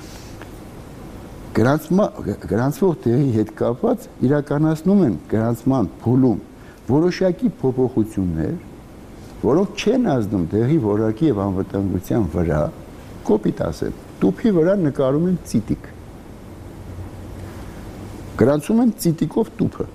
S1: գրանցվող տեղի հետ կապված իրականացնում են գրանցման փուլում որոշակի փոփոխություններ, որոնք չեն ազդում դեղի որակի եւ անվտանգության վրա, կոպիտ ասեմ, տուփի վրա նկարում են ցիտիկ։ Գրանցում են ցիտիկով տուփը։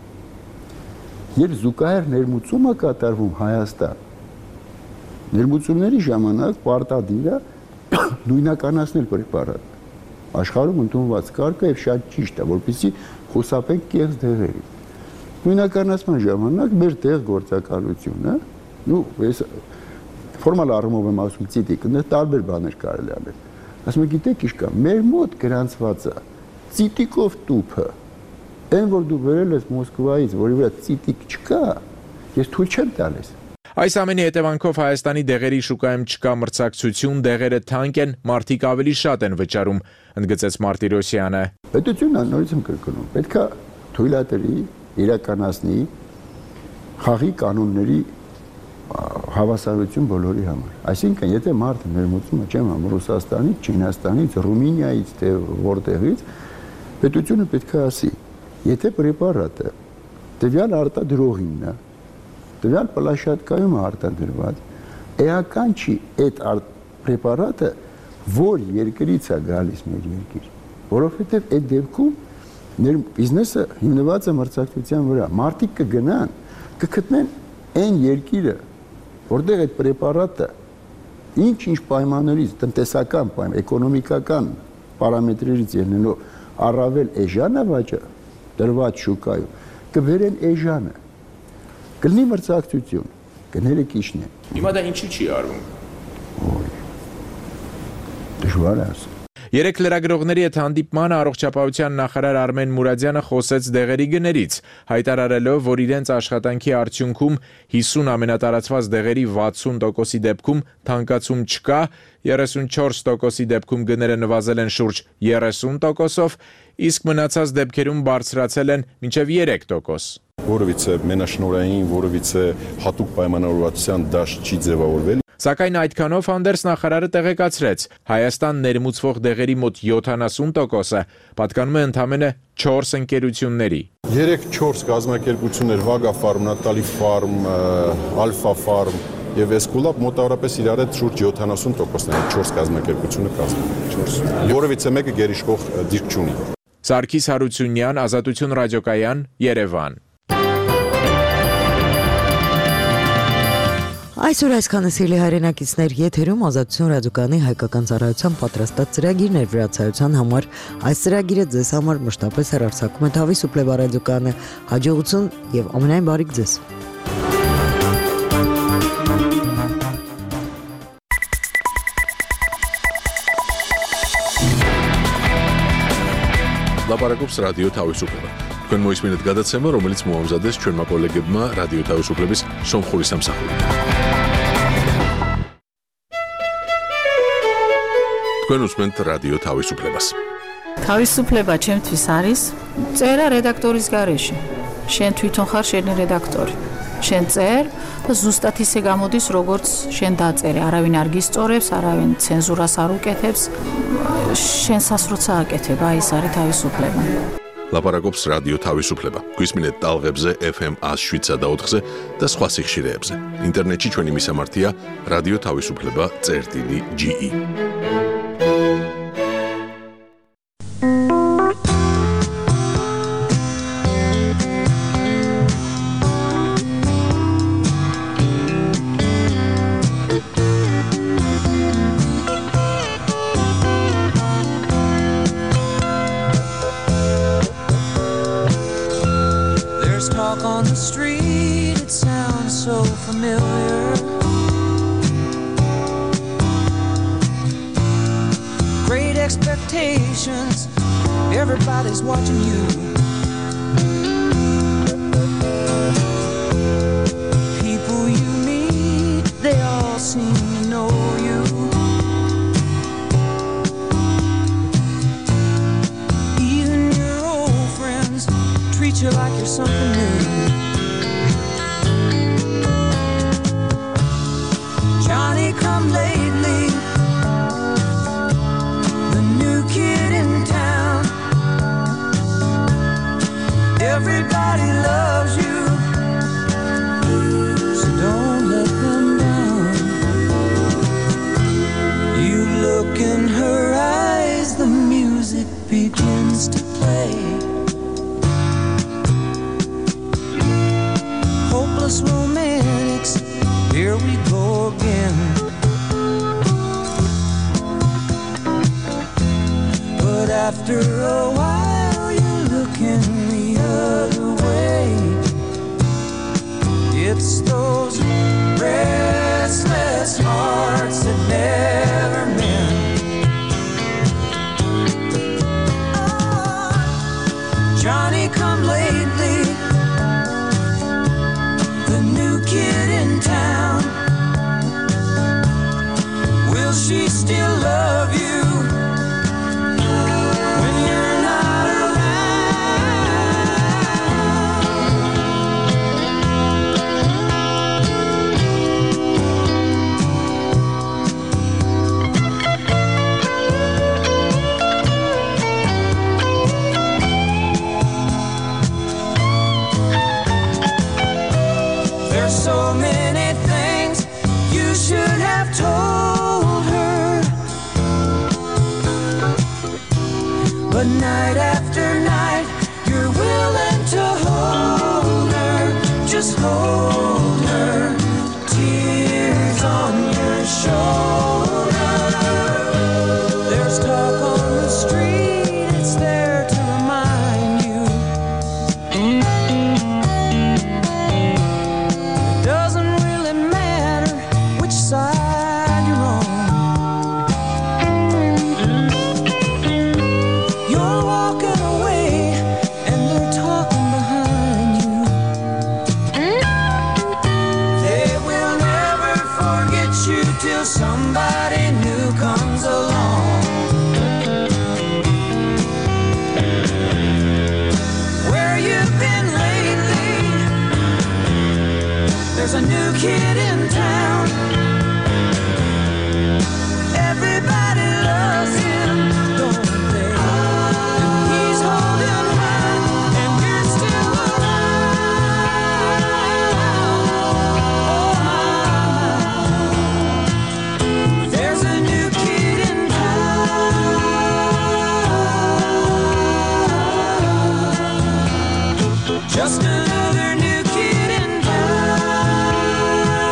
S1: Երբ զուգահեռ ներմուծումը կատարվում Հայաստան, ներմուծումների ժամանակ պարտադիր է նույնականացնել պրեպարատը։ Աշխարհում ընդունված կարգը եւ շատ ճիշտ է, որպեսզի խուսափենք կեղծ դեղերի։ Նույնականացման ժամանակ մեր դեղ գործակալությունը, ես ֆորմալ առումով եմ ասում ցիտիկ, այնտեղ տարբեր բաներ կարելի անել։ Ասում եմ, գիտեք ինչ կա, մեր մոտ գրանցվածը ցիտիկով տուփը, այն որ դու վերել ես Մոսկվայից, որի վրա ցիտիկ չկա, ես թույլ չեմ տալիս։
S22: Այս ամենի հետևանքով Հայաստանի դեղերի շուկայում չկա մրցակցություն, դեղերը թանկ են, մարդիկ ավելի շատ են վճարում, ընդգծեց Մարտիրոսյանը։
S1: Պետությունը նորից եմ կրկնում, պետքա թույլատրի իրականացնի խաղի կանոնների հավասարություն բոլորի համար։ Այսինքն, եթե մարդը ներմուծում է, չեմ ասում, Ռուսաստանից, Չինաստանից, Ռումինիայից, թե որտեղից, պետությունը պետք է ասի, եթե պրեպարատը տվյալ արտադրողինն է, տվյալ պլաշատկայում է արտադրված, էական չի այդ պրեպարատը որ երկրից է գալիս մեր երկիր, որովհետև այդ դեպքում բիզնեսը հիմնված է մրցակցության վրա, մարդիկ կգնան, կգտնեն այն երկիրը, որտեղ այդ պրեպարատը ինչ պայմաններից, տնտեսական պայման, էկոնոմիկական պարամետրերից ելնելով առավել էժան է դրված շուկայում, կբերեն էժանը, կլինի մրցակցություն, գները քիչն են։
S22: Հիմա դա ինչու չի արվում։
S1: Դժվար է ասել։
S22: Երեք լրագրողների հետ հանդիպմանը առողջապահության նախարար Արմեն Մուրադյանը խոսեց դեղերի գներից, հայտարարելով, որ իրենց աշխատանքի արդյունքում 50 ամենատարածված դեղերի 60%-ի դեպքում թանկացում չկա, 34%-ի դեպքում գները նվազել են շուրջ 30%-ով, իսկ մնացած դեպքերում բարձրացել են մինչև 3%։
S2: Որովհետև մենաշնորհային, որովհետև հատուկ պայմանավորվածության դաշտ չի ձևավորվել։
S22: Սակայն այդքանով հանդերձ նախարարը տեղեկացրեց, Հայաստան ներմուծվող դեղերի մոտ 70%-ը պատկանում է ընդամենը 4 ընկերությունների։
S2: 3-4 կազմակերպություններ՝ Վագա Ֆարմ, Նատալի Ֆարմ, Ալֆա Ֆարմ եւ Էսկուլապ մոտավորապես իրար հետ շուրջ 70%-ն է 4 կազմակերպությունը կազմում։ Որովհետև մեկը գերիշխող դիրք չունի։
S22: Սարգիս Հարությունյան, Ազատություն ռադիոկայան, Երևան։
S3: Այսօր այսքանը սիրելի հայրենակիցներ, եթերում Ազատություն ռադիոկայանի հայկական ծառայության պատրաստած ծրագիրն էր վրացայության համար։ Այս ծրագիրը ձեզ համար մշտապես հեռարձակում է Թավի Սուպլեվա ռադիոկայանը։ Հաջողություն եւ ամենայն բարիք ձեզ։
S23: Լապարակոպս ռադիո Թավի Սուպլեվա։ Քան մոյս մինուտ գադացեմը, რომელიც մոհամզադես չորմա կոլեգեբմա ռադիո Թավի Սուպլեվիս Սոմխորի Սամսախորի։ Თქვენ უსმენთ რადიო თავისუფლებას.
S4: Თავისუფლება ჩემთვის არის წერა რედაქტორის გარეშე. შენ თვითონ ხარ შენი რედაქტორი. შენ წერ და ზუსტად ისე გამოდის, როგორც შენ დაწერე. არავინ არ გისწორებს, არავინ ცენზურას არ უკეთებს. შენსას როცა აკეთებ, აი ეს არის თავისუფლება.
S23: ლაპარაკობს რადიო თავისუფლება. გვისმინეთ ტალღებზე FM 107-სა და 4-ზე და სხვა სიხშირეებზე. ინტერნეტში ჩვენი მისამართია რადიო თავისუფლება.ge.
S6: On the street, it sounds so familiar. Great expectations, everybody's watching you. People you meet, they all seem to know you. Even your old friends treat you like you're something new. Johnny come lately, the new kid in town. Everybody loves you, so don't let them down. You look in her eyes, the music begins to play. Hopeless romantics, here we go again. But after a while you're looking the other way. It's those restless hearts that never mend. Oh, Johnny come lately, kid in town. Will she still love you when you're not so many things you should have told her, but night after night you're willing to hold her, just hold her, tears on your shoulder. There's talk on the street, it's there to remind you. Side you're on. You're walking away and they're talking behind you. They will never forget you till somebody new comes along. Where you've been lately, there's a new kid in town. Everybody loves him, don't they? And he's holding her, and you're still around. Oh my, there's a new kid in town. Just another new kid in town.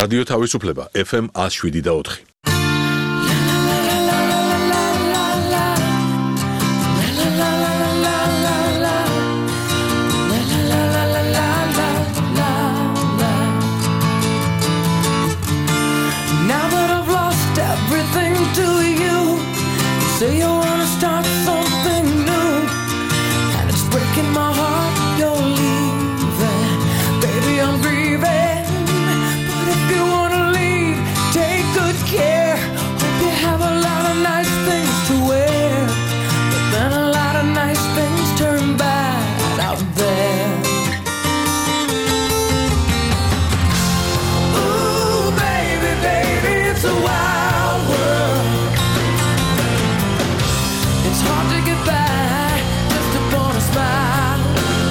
S23: რადიო თავისუფლება FM 107.4.
S6: Now that I've lost everything to you, say you wanna start something new, and it's breaking my heart you're leaving. Baby, I'm grieving, but if you wanna leave, take good care. Hope you have a lot of nice things to wear, but then a lot of nice things turn bad out there. It's a wild world. It's hard to get by just upon a smile.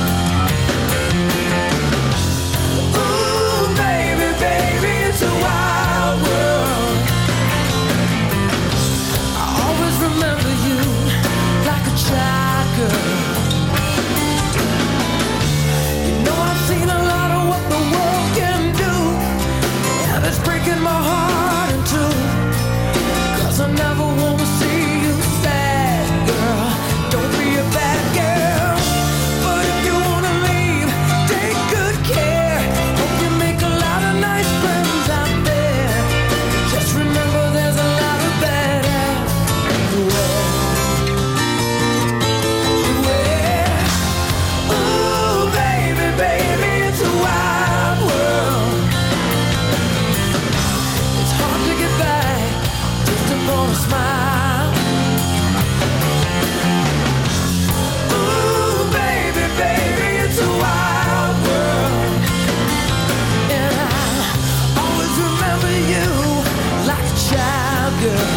S6: Ooh, baby, baby, it's a wild world. I always remember you like a child girl. You know I've seen a lot of what the world can do, and it's breaking my heart. I never wanna see you sad, girl. Don't be a bad girl. But if you wanna leave, take good care. Hope you make a lot of nice friends out there. Just remember there's a lot of bad everywhere. Ooh, baby, baby, it's a wild world. It's hard to get back on a smile. Ooh, baby, baby, it's a wild world, and I always remember you like a child girl.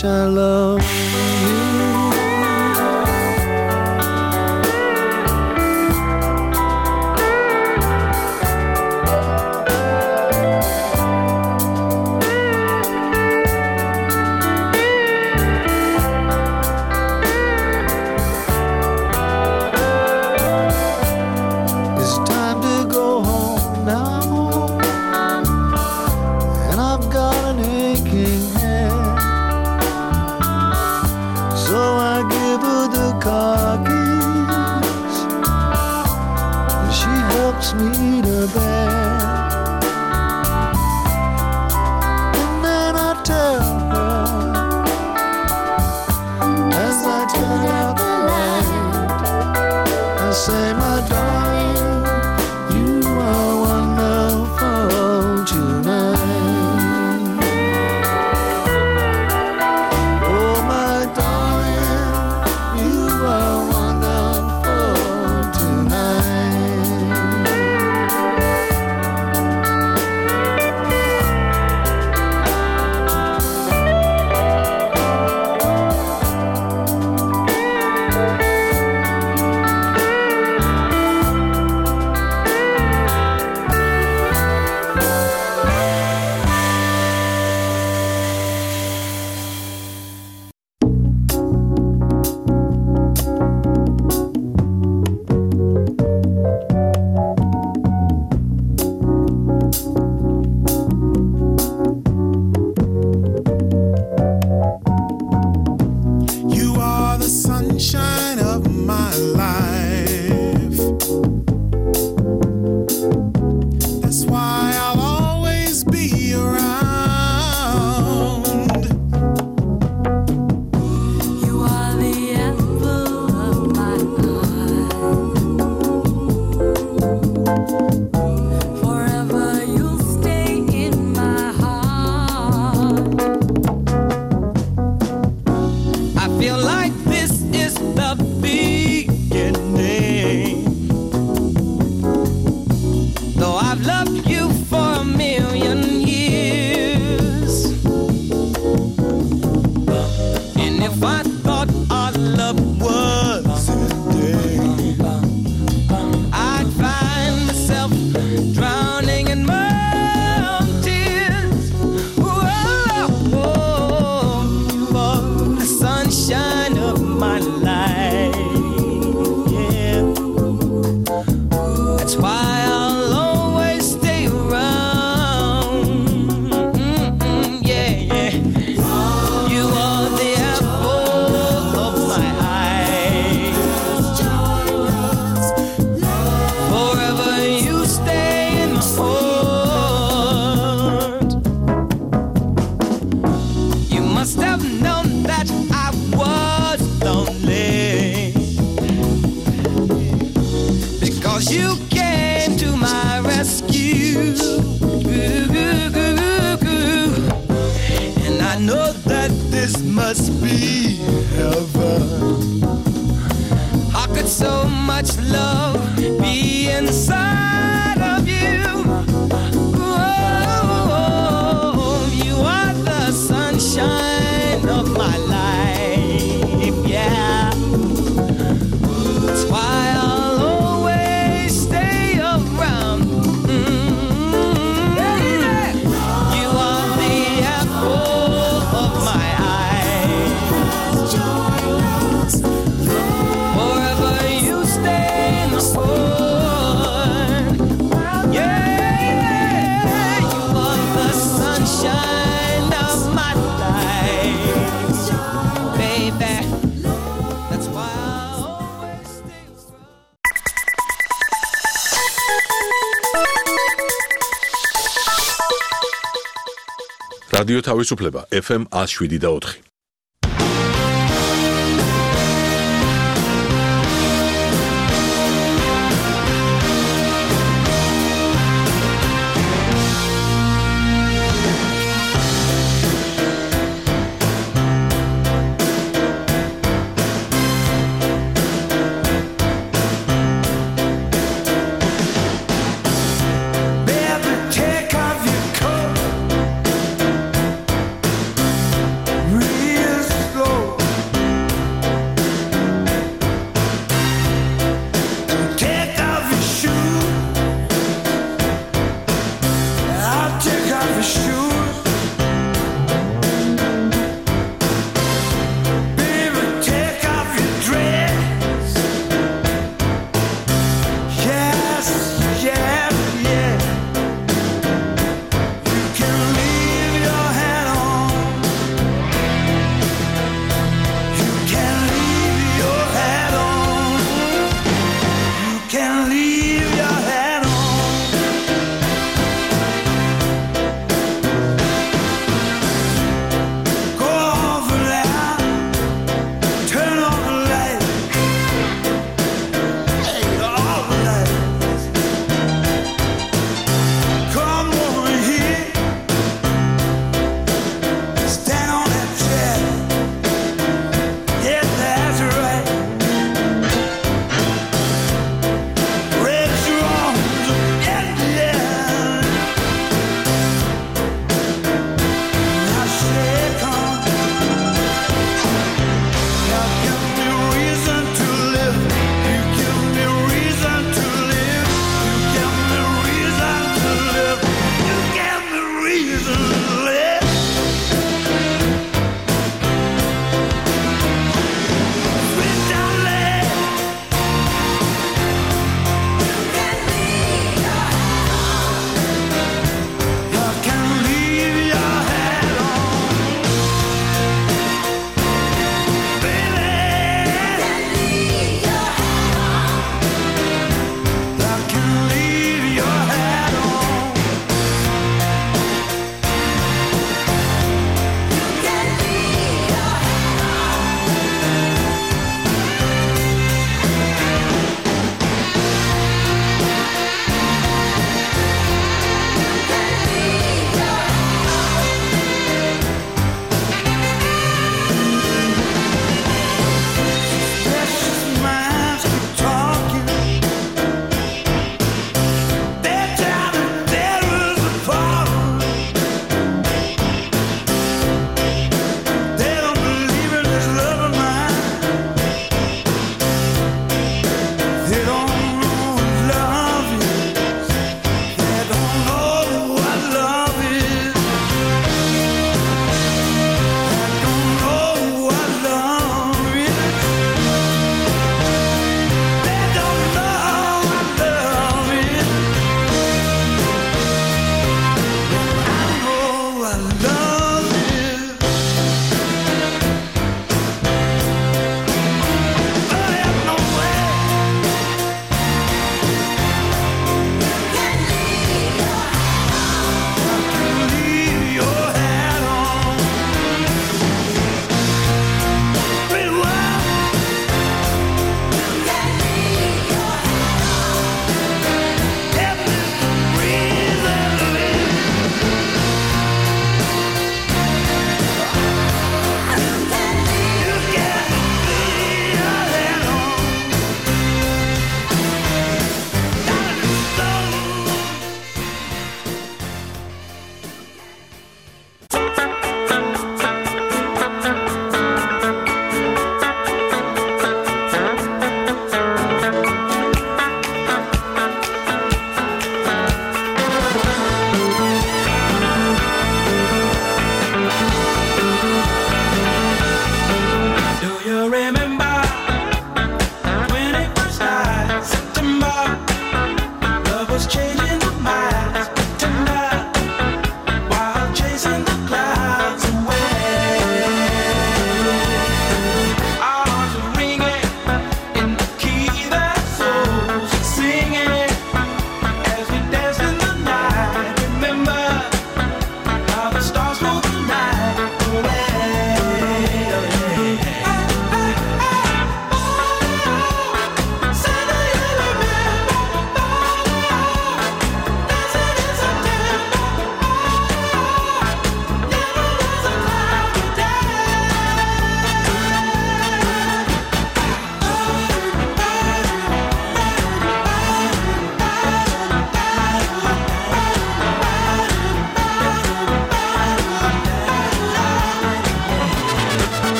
S6: much I love you. It's time to go home now, and I've got an aching head, so I give her the car keys, and she helps me to bed, and then I tell her, as I turn out the light, I say, my darling, you are wonderful tonight. Oh, my darling, you are wonderful tonight. You are the sunshine of my life. That's why I'll always be around. You are the apple of my eye. Forever you'll stay in my heart. I feel like this is the beginning. Though I've loved you for a million years, and if I thought our love was a day, I'd find myself drowning in my tears. Whoa, you are the sunshine of my life. Yeah, that's why I'll always stay around. Yeah, yeah. You are the apple of my eye. Forever you stay in my heart. You must have known that I was lonely, because you came to my rescue. And I know that this must be heaven. How could so much love be inside of you? Oh, you are the sunshine of my life. Yeah, that's why I'll always stay around. You are the apple of my eye. Forever you stay in my heart. Yeah, you are the sunshine of my life, baby. That's why I'll always stay
S23: რადიო თავისუფლება FM 107 და 4.